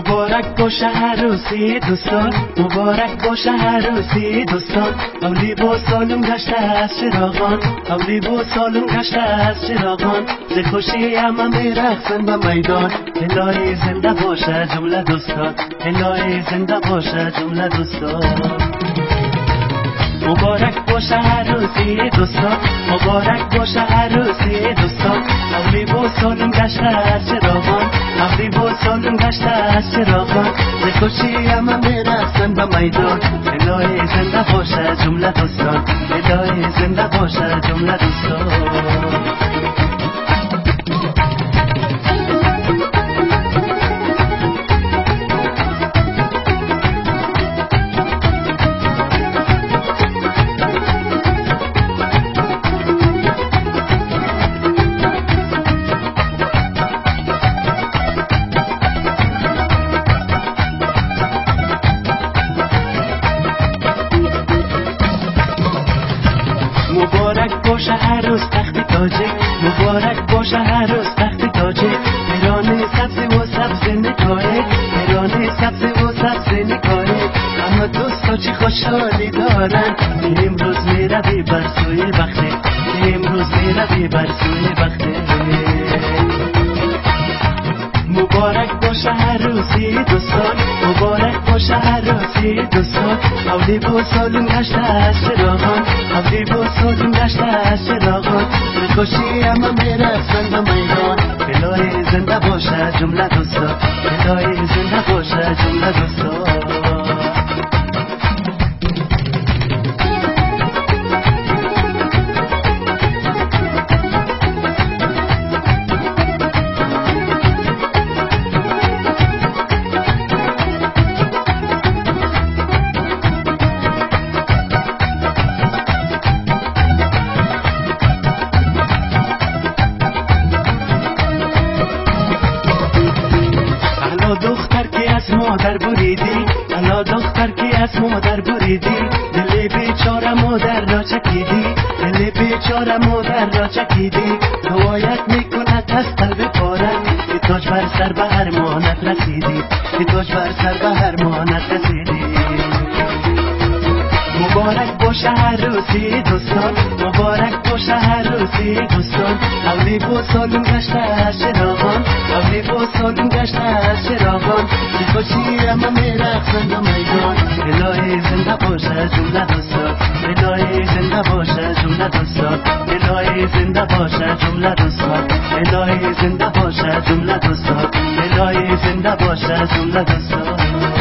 مبارک باشه عروسی دوستان، مبارک باشه عروسی دوستان. حولی با سالون گشته از چراغان، حولی با سالون گشته از چراغان. ز خوشی همه میرقصن به میدان. الهی زنده باشه جمله دوستان، الهی زنده باشه جمله دوستان. مبارک باشه عروسی دوستان، مبارک باشه عروسی دوستان. حولی با سالون گشته از چراغان، حولی با سالون گشته از چراغان. ز خوشی همه میرقصن به میدان. الهی زنده باشه جمله دوستان، الهی زنده باشه جمله دوستان. مبارک باشه عروس تخت تاجه، مبارک باشه عروس تخت تاجه. پیرانه سبز و سبز نکاره، پیرانه سبز و سبز نکاره. اما دوستا چی خوشحالی دارن، امروز میروی بر سوی بخته، امروز میروی بر سوی بخته. مبارک باشه عروسی دوستان، مبارک باشه عروسی دوستان. حولی با سالون گشته از چراغان، حولی با سالون گشته از چراغان. ز خوشی همه میرقصن به میدان. الهی زنده باشه جمله دوستان، الهی زنده باشه جمله دوستان. دختر که از مادر بریدی، الا دختر که از مادر بریدی. دل بیچاره مادر را چکیدی، دل بیچاره مادر را چکیدی. دعایت میکند از قلب پارت، که تاج بر سر به ارمانت رسیدی، که تاج بر سر به ارمانت رسیدی. مبارک باشه عروسی دوستان، مبارک باشه عروسی دوستان. حولی با سالون گشته از چراغان، حولی با سالون گشته از چراغان. ز خوشی همه میرقصن به میدان. الهی زنده باشه جمله دوستان، الهی زنده باشه جمله دوستان، الهی زنده باشه جمله دوستان، الهی زنده باشه جمله دوستان، الهی زنده باشه جمله دوستان.